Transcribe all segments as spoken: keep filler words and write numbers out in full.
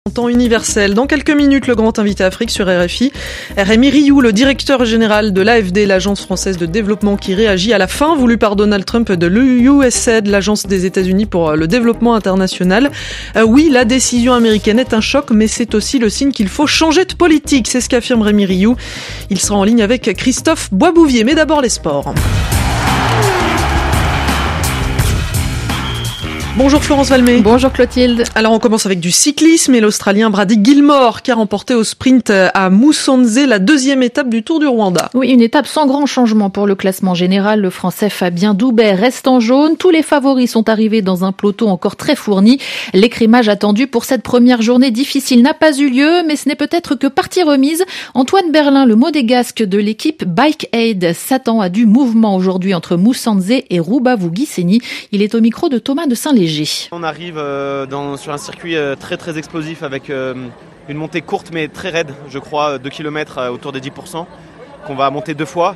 En temps universel. Dans quelques minutes, le grand invité Afrique sur R F I. Rémi Rioux, le directeur général de l'A F D, l'Agence française de développement, qui réagit à la fin voulue par Donald Trump de l'U S A I D, l'Agence des États-Unis pour le développement international. Euh, oui, la décision américaine est un choc, mais c'est aussi le signe qu'il faut changer de politique. C'est ce qu'affirme Rémi Rioux. Il sera en ligne avec Christophe Boisbouvier. Mais d'abord les sports. Bonjour Florence Valmé. Bonjour Clotilde. Alors on commence avec du cyclisme et l'Australien Brady Gilmore qui a remporté au sprint à Musanze la deuxième étape du Tour du Rwanda. Oui, une étape sans grand changement pour le classement général. Le Français Fabien Doubet reste en jaune. Tous les favoris sont arrivés dans un peloton encore très fourni. L'écrémage attendu pour cette première journée difficile n'a pas eu lieu, mais ce n'est peut-être que partie remise. Antoine Berlin, le monégasque de l'équipe Bike Aid, s'attend à du mouvement aujourd'hui entre Musanze et Rubavu-Gisenyi. Il est au micro de Thomas de Saint-Léger. On arrive euh, dans, sur un circuit euh, très très explosif avec euh, une montée courte mais très raide, je crois, deux kilomètres euh, autour des dix pour cent, qu'on va monter deux fois.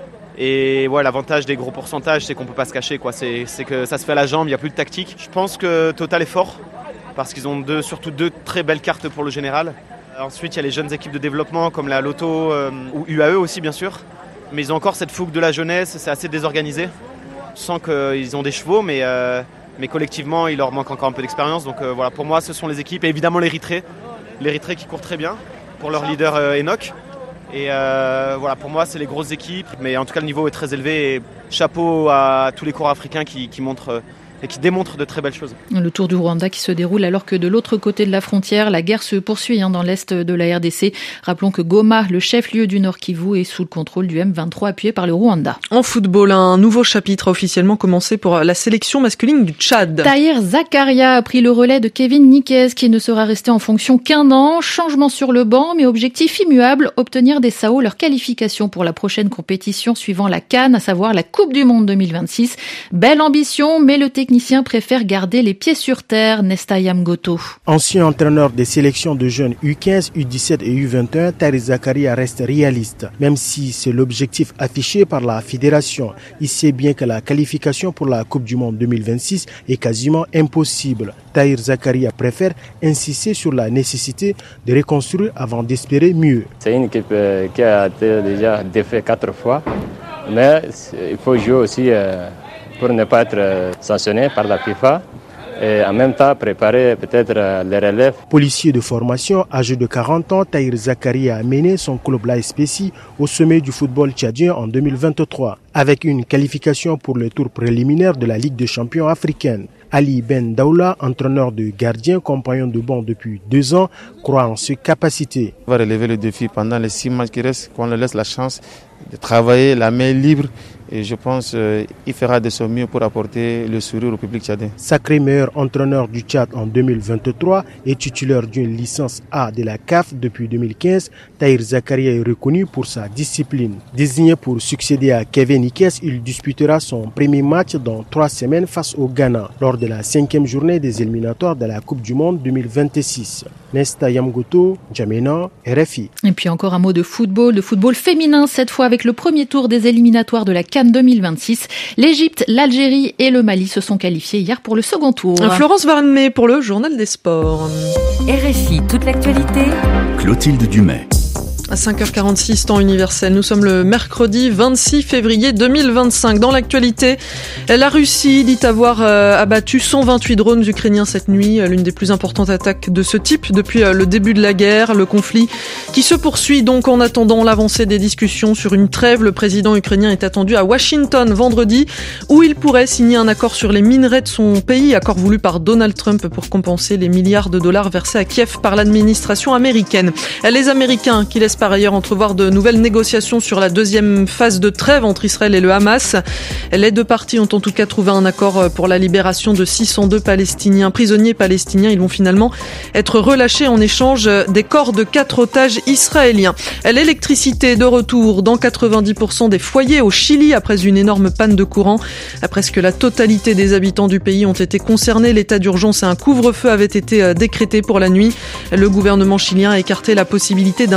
Et ouais, l'avantage des gros pourcentages, c'est qu'on ne peut pas se cacher, quoi. C'est, c'est que ça se fait à la jambe, il n'y a plus de tactique. Je pense que Total est fort, parce qu'ils ont deux, surtout deux très belles cartes pour le général. Ensuite, il y a les jeunes équipes de développement comme la Lotto euh, ou U A E aussi, bien sûr. Mais ils ont encore cette fougue de la jeunesse, c'est assez désorganisé. Je sens qu'ils ont des chevaux, mais... Euh, Mais collectivement, il leur manque encore un peu d'expérience. Donc euh, voilà, pour moi, ce sont les équipes. Et évidemment, l'Érythrée. L'Érythrée qui court très bien pour leur leader euh, Enoch. Et euh, voilà, pour moi, c'est les grosses équipes. Mais en tout cas, le niveau est très élevé. Et chapeau à tous les coureurs africains qui, qui montrent... Euh, et qui démontre de très belles choses. Le Tour du Rwanda qui se déroule alors que de l'autre côté de la frontière, la guerre se poursuit hein, dans l'est de la R D C. Rappelons que Goma, le chef-lieu du Nord Kivu, est sous le contrôle du M vingt-trois appuyé par le Rwanda. En football, un nouveau chapitre a officiellement commencé pour la sélection masculine du Tchad. Tahir Zakaria a pris le relais de Kevin Nikes qui ne sera resté en fonction qu'un an. Changement sur le banc, mais objectif immuable, obtenir des S A O leur qualification pour la prochaine compétition suivant la CAN, à savoir la Coupe du Monde deux mille vingt-six. Belle ambition, mais le technicien préfère garder les pieds sur terre. Nesta Yamgoto. Ancien entraîneur des sélections de jeunes U quinze, U dix-sept et U vingt et un, Tahir Zakaria reste réaliste. Même si c'est l'objectif affiché par la fédération, il sait bien que la qualification pour la Coupe du Monde deux mille vingt-six est quasiment impossible. Tahir Zakaria préfère insister sur la nécessité de reconstruire avant d'espérer mieux. C'est une équipe qui a été déjà défaite quatre fois, mais il faut jouer aussi euh, pour ne pas être sanctionné par la FIFA et en même temps préparer peut-être les relèves. Policier de formation, âgé de quarante ans, Tahir Zakaria a mené son club l'A S P C au sommet du football tchadien en deux mille vingt-trois, avec une qualification pour le tour préliminaire de la Ligue des champions africaine. Ali Ben Daoula, entraîneur de gardien, compagnon de banc depuis deux ans, croit en ses capacités. On va relever le défi pendant les six matchs qui restent, qu'on lui laisse la chance de travailler la main libre. Et je pense qu'il euh, fera de son mieux pour apporter le sourire au public tchadien. Sacré meilleur entraîneur du Tchad en deux mille vingt-trois et titulaire d'une licence A de la C A F depuis deux mille quinze, Tahir Zakaria est reconnu pour sa discipline. Désigné pour succéder à Kevin Nikes, il disputera son premier match dans trois semaines face au Ghana, lors de la cinquième journée des éliminatoires de la Coupe du Monde deux mille vingt-six. Nesta Yamgoto, Djamena, R F I. Et puis encore un mot de football, de football féminin, cette fois avec le premier tour des éliminatoires de la CAN deux mille vingt-six. L'Égypte, l'Algérie et le Mali se sont qualifiés hier pour le second tour. Florence Valmé pour le Journal des Sports. R F I, toute l'actualité. Clotilde Dumais. À cinq heures quarante-six, temps universel. Nous sommes le mercredi vingt-six février deux mille vingt-cinq. Dans l'actualité, la Russie dit avoir euh, abattu cent vingt-huit drones ukrainiens cette nuit. L'une des plus importantes attaques de ce type depuis euh, le début de la guerre. Le conflit qui se poursuit donc en attendant l'avancée des discussions sur une trêve. Le président ukrainien est attendu à Washington vendredi où il pourrait signer un accord sur les minerais de son pays. Accord voulu par Donald Trump pour compenser les milliards de dollars versés à Kiev par l'administration américaine. Les Américains qui laissent par ailleurs entrevoir de nouvelles négociations sur la deuxième phase de trêve entre Israël et le Hamas. Les deux parties ont en tout cas trouvé un accord pour la libération de six cent deux Palestiniens, prisonniers palestiniens. Ils vont finalement être relâchés en échange des corps de quatre otages israéliens. L'électricité de retour dans quatre-vingt-dix pour cent des foyers au Chili après une énorme panne de courant. Presque la totalité des habitants du pays ont été concernés. L'état d'urgence et un couvre-feu avaient été décrétés pour la nuit. Le gouvernement chilien a écarté la possibilité d'un sabotage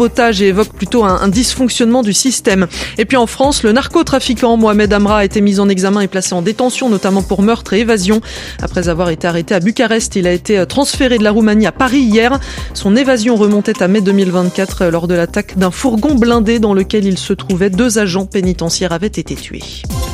sabotage et évoque plutôt un, un dysfonctionnement du système. Et puis en France, le narcotrafiquant Mohamed Amra a été mis en examen et placé en détention, notamment pour meurtre et évasion. Après avoir été arrêté à Bucarest, il a été transféré de la Roumanie à Paris hier. Son évasion remontait à mai deux mille vingt-quatre lors de l'attaque d'un fourgon blindé dans lequel il se trouvait. Deux agents pénitentiaires avaient été tués.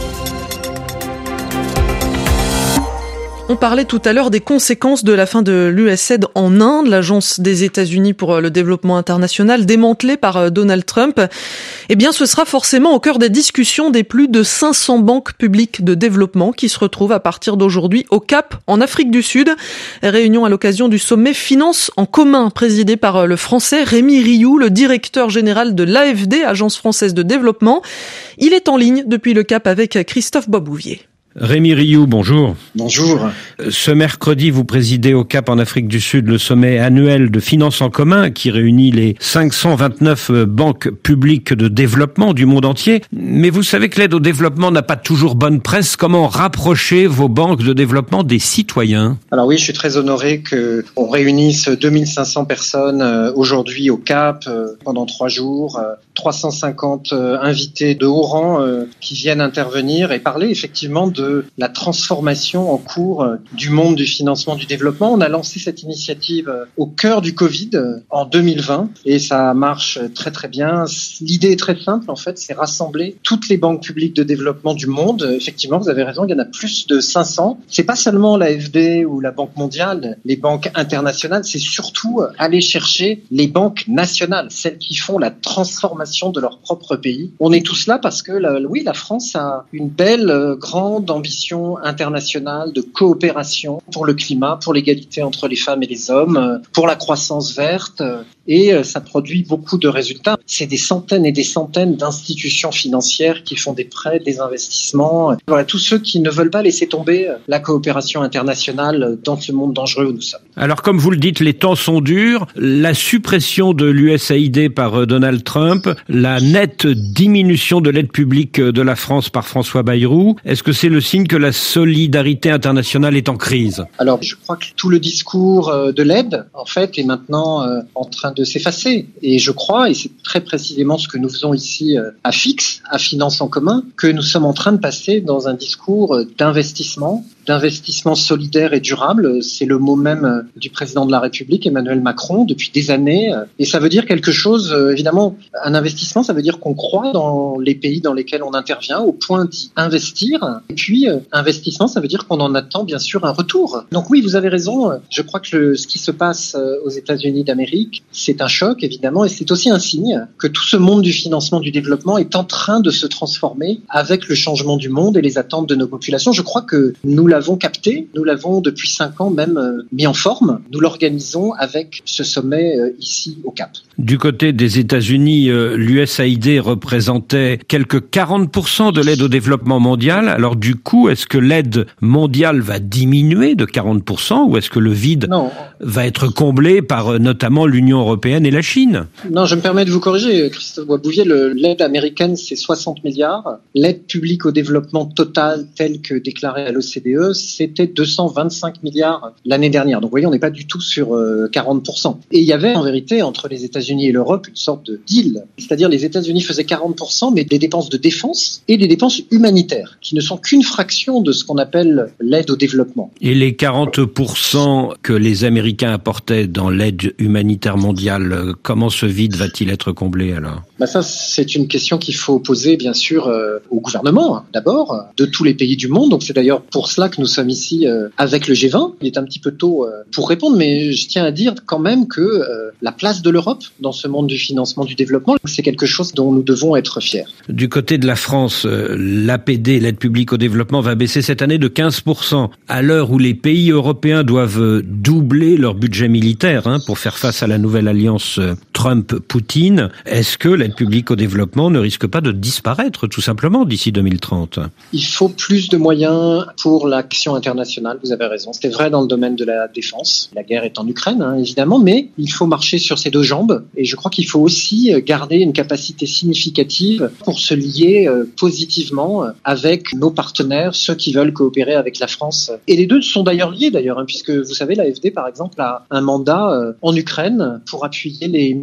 On parlait tout à l'heure des conséquences de la fin de l'U S A I D en Inde, l'agence des États-Unis pour le développement international, démantelée par Donald Trump. Eh bien, ce sera forcément au cœur des discussions des plus de cinq cents banques publiques de développement qui se retrouvent à partir d'aujourd'hui au Cap, en Afrique du Sud. Réunion à l'occasion du sommet Finance en commun, présidé par le Français Rémi Rioux, le directeur général de l'A F D, Agence française de développement. Il est en ligne depuis le Cap avec Christophe Boisbouvier. Rémi Rioux, bonjour. Bonjour. Ce mercredi, vous présidez au Cap en Afrique du Sud le sommet annuel de finance en commun qui réunit les cinq cent vingt-neuf banques publiques de développement du monde entier. Mais vous savez que l'aide au développement n'a pas toujours bonne presse. Comment rapprocher vos banques de développement des citoyens ? Alors oui, je suis très honoré qu'on réunisse deux mille cinq cents personnes aujourd'hui au Cap pendant trois jours, trois cent cinquante invités de haut rang qui viennent intervenir et parler effectivement de la transformation en cours du monde du financement du développement. On a lancé cette initiative au cœur du Covid en deux mille vingt et ça marche très très bien. L'idée est très simple en fait, c'est rassembler toutes les banques publiques de développement du monde. Effectivement, vous avez raison, il y en a plus de cinq cents. C'est pas seulement l'A F D ou la Banque mondiale, les banques internationales, c'est surtout aller chercher les banques nationales, celles qui font la transformation de leur propre pays. On est tous là parce que la, oui, la France a une belle grande ambition internationale de coopération pour le climat, pour l'égalité entre les femmes et les hommes, pour la croissance verte, et ça produit beaucoup de résultats. C'est des centaines et des centaines d'institutions financières qui font des prêts, des investissements. Voilà, tous ceux qui ne veulent pas laisser tomber la coopération internationale dans ce monde dangereux où nous sommes. Alors, comme vous le dites, les temps sont durs. La suppression de l'U S A I D par Donald Trump, la nette diminution de l'aide publique de la France par François Bayrou, est-ce que c'est le signe que la solidarité internationale est en crise ? Alors, je crois que tout le discours de l'aide, en fait, est maintenant en train de s'effacer. Et je crois, et c'est très précisément ce que nous faisons ici à F I X, à Finance en commun, que nous sommes en train de passer dans un discours d'investissement, d'investissement solidaire et durable. C'est le mot même du président de la République, Emmanuel Macron, depuis des années. Et ça veut dire quelque chose, évidemment, un investissement, ça veut dire qu'on croit dans les pays dans lesquels on intervient, au point d'y investir. Et puis, investissement, ça veut dire qu'on en attend bien sûr un retour. Donc oui, vous avez raison. Je crois que le, ce qui se passe aux États-Unis d'Amérique, c'est un choc, évidemment, et c'est aussi un signe que tout ce monde du financement du développement est en train de se transformer avec le changement du monde et les attentes de nos populations. Je crois que nous l'avons capté, nous l'avons depuis cinq ans même mis en forme. Nous l'organisons avec ce sommet ici au Cap. Du côté des États-Unis, l'U S A I D représentait quelques quarante pour cent de l'aide au développement mondial. Alors du coup, est-ce que l'aide mondiale va diminuer de quarante pour cent ou est-ce que le vide non. va être comblé par notamment l'Union européenne et la Chine ? Non, je me permets de vous corriger, Christophe Boisbouvier. Le, l'aide américaine, c'est soixante milliards. L'aide publique au développement totale, telle que déclarée à l'O C D E, c'était deux cent vingt-cinq milliards l'année dernière. Donc vous voyez, on n'est pas du tout sur euh, quarante pour cent. Et il y avait en vérité entre les États-Unis et l'Europe une sorte de deal. C'est-à-dire les États-Unis faisaient quarante pour cent, mais des dépenses de défense et des dépenses humanitaires, qui ne sont qu'une fraction de ce qu'on appelle l'aide au développement. Et les quarante pour cent que les Américains apportaient dans l'aide humanitaire mondiale, comment ce vide va-t-il être comblé alors ? Bah ça, c'est une question qu'il faut poser bien sûr euh, au gouvernement, d'abord, de tous les pays du monde. Donc c'est d'ailleurs pour cela que nous sommes ici euh, avec le G vingt. Il est un petit peu tôt euh, pour répondre, mais je tiens à dire quand même que euh, la place de l'Europe dans ce monde du financement du développement, c'est quelque chose dont nous devons être fiers. Du côté de la France, euh, l'A P D, l'aide publique au développement, va baisser cette année de quinze pour cent. À l'heure où les pays européens doivent doubler leur budget militaire hein, pour faire face à la nouvelle alliance euh, Trump-Poutine, est-ce que l'aide publique au développement ne risque pas de disparaître tout simplement d'ici deux mille trente ? Il faut plus de moyens pour l'action internationale, vous avez raison. C'est vrai dans le domaine de la défense. La guerre est en Ukraine, hein, évidemment, mais il faut marcher sur ses deux jambes. Et je crois qu'il faut aussi garder une capacité significative pour se lier euh, positivement avec nos partenaires, ceux qui veulent coopérer avec la France. Et les deux sont d'ailleurs liés, d'ailleurs, hein, puisque vous savez, l'A F D, par exemple, a un mandat euh, en Ukraine pour appuyer les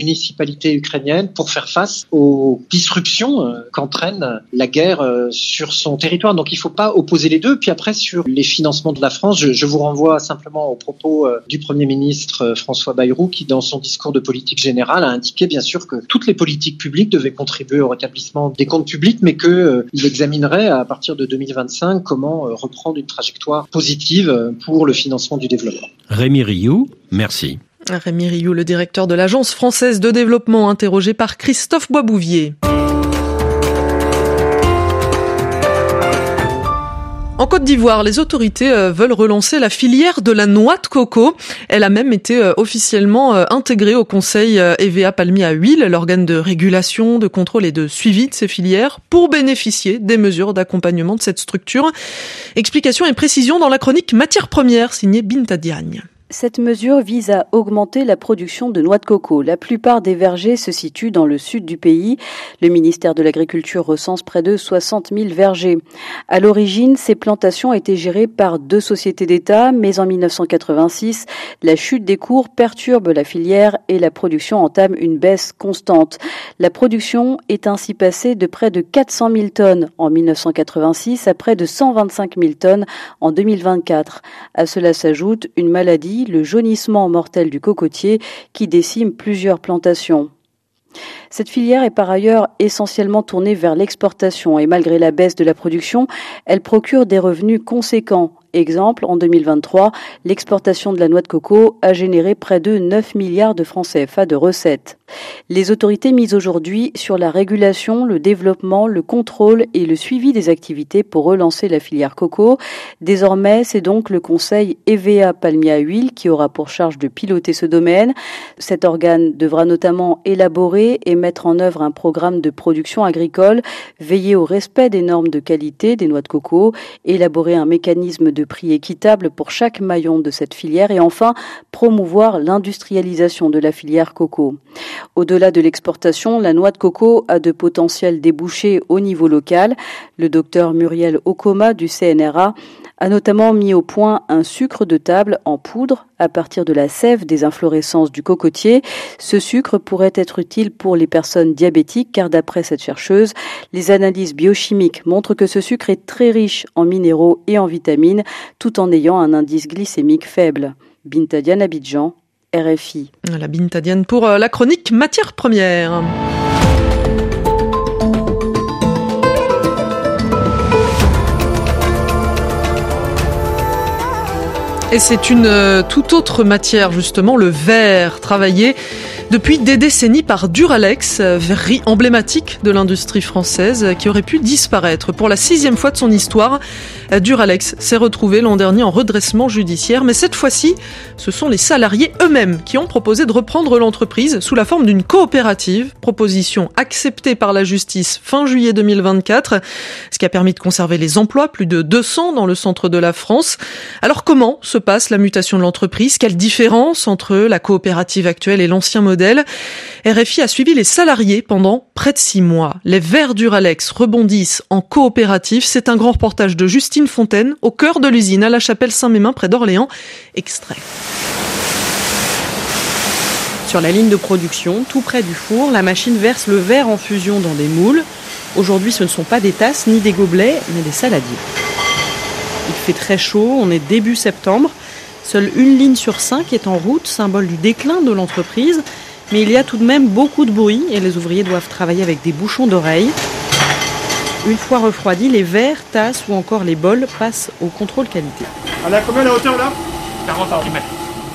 municipalités ukrainiennes pour faire face aux disruptions qu'entraîne la guerre sur son territoire. Donc il ne faut pas opposer les deux. Puis après, sur les financements de la France, je, je vous renvoie simplement aux propos du Premier ministre François Bayrou qui, dans son discours de politique générale, a indiqué bien sûr que toutes les politiques publiques devaient contribuer au rétablissement des comptes publics, mais qu'il euh, examinerait à partir de deux mille vingt-cinq comment euh, reprendre une trajectoire positive pour le financement du développement. Rémi Rioux, merci. Rémi Rioux, le directeur de l'Agence française de développement, interrogé par Christophe Boisbouvier. En Côte d'Ivoire, les autorités veulent relancer la filière de la noix de coco. Elle a même été officiellement intégrée au conseil E V A Palmier à Huile, l'organe de régulation, de contrôle et de suivi de ces filières, pour bénéficier des mesures d'accompagnement de cette structure. Explication et précision dans la chronique Matières premières, signée Binta Diagne. Cette mesure vise à augmenter la production de noix de coco. La plupart des vergers se situent dans le sud du pays. Le ministère de l'Agriculture recense près de soixante mille vergers. À l'origine, ces plantations étaient gérées par deux sociétés d'État, mais en mille neuf cent quatre-vingt-six, la chute des cours perturbe la filière et la production entame une baisse constante. La production est ainsi passée de près de quatre cent mille tonnes en mille neuf cent quatre-vingt-six à près de cent vingt-cinq mille tonnes en deux mille vingt-quatre. À cela s'ajoute une maladie, le jaunissement mortel du cocotier qui décime plusieurs plantations. Cette filière est par ailleurs essentiellement tournée vers l'exportation et malgré la baisse de la production, elle procure des revenus conséquents. Exemple, en deux mille vingt-trois, l'exportation de la noix de coco a généré près de neuf milliards de francs C F A de recettes. Les autorités misent aujourd'hui sur la régulation, le développement, le contrôle et le suivi des activités pour relancer la filière coco. Désormais, c'est donc le conseil E V A Palmier à Huile qui aura pour charge de piloter ce domaine. Cet organe devra notamment élaborer et mettre en œuvre un programme de production agricole, veiller au respect des normes de qualité des noix de coco, élaborer un mécanisme de prix équitable pour chaque maillon de cette filière et enfin promouvoir l'industrialisation de la filière coco. Au-delà de l'exportation, la noix de coco a de potentiels débouchés au niveau local. Le docteur Muriel Okoma du C N R A a notamment mis au point un sucre de table en poudre à partir de la sève des inflorescences du cocotier. Ce sucre pourrait être utile pour les personnes diabétiques car d'après cette chercheuse, les analyses biochimiques montrent que ce sucre est très riche en minéraux et en vitamines tout en ayant un indice glycémique faible. Binta Diagne, Abidjan, R F I. La Binta Diagne pour la chronique Matières premières. Et c'est une euh, toute autre matière, justement, le verre, travaillé depuis des décennies par Duralex, verrerie emblématique de l'industrie française, qui aurait pu disparaître. Pour la sixième fois de son histoire, Duralex s'est retrouvé l'an dernier en redressement judiciaire, mais cette fois-ci, ce sont les salariés eux-mêmes qui ont proposé de reprendre l'entreprise sous la forme d'une coopérative, proposition acceptée par la justice fin juillet deux mille vingt-quatre, ce qui a permis de conserver les emplois, plus de deux cents dans le centre de la France. Alors comment se passe la mutation de l'entreprise? Quelle différence entre la coopérative actuelle et l'ancien modèle? R F I a suivi les salariés pendant près de six mois. Les verres Duralex rebondissent en coopérative. C'est un grand reportage de Justine Fontaine au cœur de l'usine à la Chapelle-Saint-Mémin près d'Orléans. Extrait. Sur la ligne de production, tout près du four, la machine verse le verre en fusion dans des moules. Aujourd'hui, ce ne sont pas des tasses ni des gobelets, mais des saladiers. Il fait très chaud, on est début septembre. Seule une ligne sur cinq est en route, symbole du déclin de l'entreprise. Mais il y a tout de même beaucoup de bruit et les ouvriers doivent travailler avec des bouchons d'oreilles. Une fois refroidis, les verres, tasses ou encore les bols passent au contrôle qualité. On a combien la hauteur là? quarante centimètres.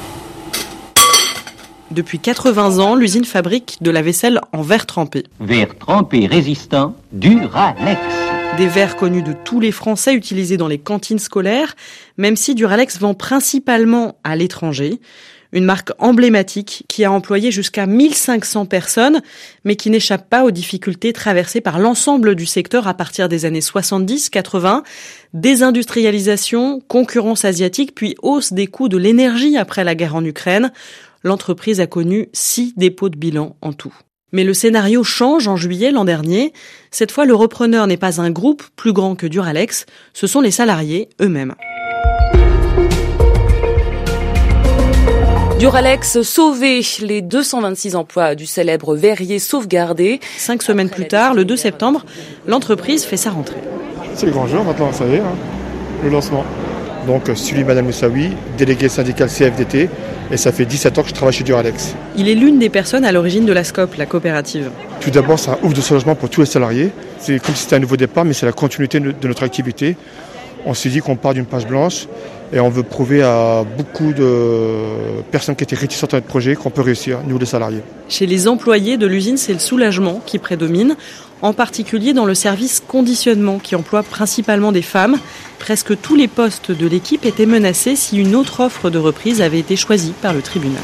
Depuis quatre-vingts ans, l'usine fabrique de la vaisselle en verre trempé. Verre trempé résistant, Duralex. Des verres connus de tous les Français utilisés dans les cantines scolaires, même si Duralex vend principalement à l'étranger. Une marque emblématique qui a employé jusqu'à mille cinq cents personnes, mais qui n'échappe pas aux difficultés traversées par l'ensemble du secteur à partir des années soixante-dix quatre-vingts. Désindustrialisation, concurrence asiatique, puis hausse des coûts de l'énergie après la guerre en Ukraine. L'entreprise a connu six dépôts de bilan en tout. Mais le scénario change en juillet l'an dernier. Cette fois, le repreneur n'est pas un groupe plus grand que Duralex, ce sont les salariés eux-mêmes. Duralex sauvé, les deux cent vingt-six emplois du célèbre verrier sauvegardés. Cinq semaines plus tard, le deux septembre, l'entreprise fait sa rentrée. C'est le grand jour maintenant, ça y est, hein, le lancement. Donc, celui Madame Moussaoui, délégué syndical C F D T, et ça fait dix-sept ans que je travaille chez Duralex. Il est l'une des personnes à l'origine de la SCOP, la coopérative. Tout d'abord, c'est un ouf de soulagement pour tous les salariés. C'est comme si c'était un nouveau départ, mais c'est la continuité de notre activité. On s'est dit qu'on part d'une page blanche et on veut prouver à beaucoup de personnes qui étaient réticentes à notre projet qu'on peut réussir, nous les salariés. Chez les employés de l'usine, c'est le soulagement qui prédomine, en particulier dans le service conditionnement qui emploie principalement des femmes. Presque tous les postes de l'équipe étaient menacés si une autre offre de reprise avait été choisie par le tribunal.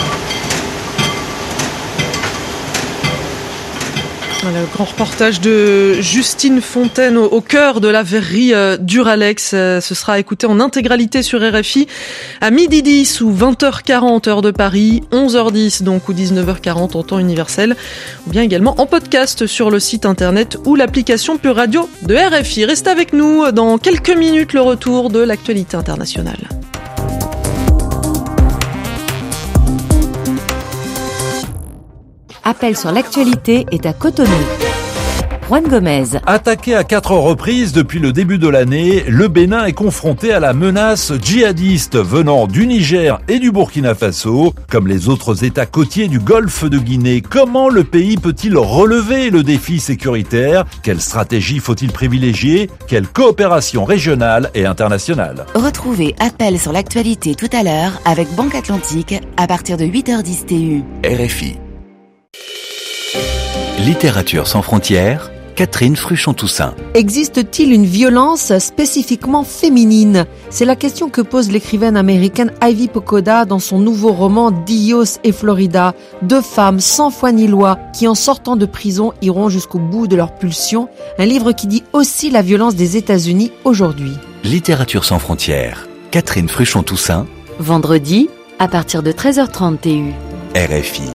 Voilà, le grand reportage de Justine Fontaine au, au cœur de la verrerie euh, Duralex. Euh, ce sera écouté en intégralité sur R F I à midi dix ou vingt heures quarante heure de Paris, onze heures dix donc ou dix-neuf heures quarante en temps universel, ou bien également en podcast sur le site internet ou l'application Pure Radio de R F I. Restez avec nous dans quelques minutes, le retour de l'actualité internationale. Appel sur l'actualité est à Cotonou. Juan Gomez. Attaqué à quatre reprises depuis le début de l'année, le Bénin est confronté à la menace djihadiste venant du Niger et du Burkina Faso. Comme les autres États côtiers du golfe de Guinée, comment le pays peut-il relever le défi sécuritaire ? Quelle stratégie faut-il privilégier ? Quelle coopération régionale et internationale ? Retrouvez Appel sur l'actualité tout à l'heure avec Banque Atlantique à partir de huit heures dix T U. R F I. Littérature sans frontières, Catherine Fruchon-Toussaint. Existe-t-il une violence spécifiquement féminine ? C'est la question que pose l'écrivaine américaine Ivy Pochoda dans son nouveau roman Dios et Florida. Deux femmes sans foi ni loi qui, en sortant de prison, iront jusqu'au bout de leur pulsion. Un livre qui dit aussi la violence des États-Unis aujourd'hui. Littérature sans frontières, Catherine Fruchon-Toussaint. Vendredi, à partir de treize heures trente T U. R F I.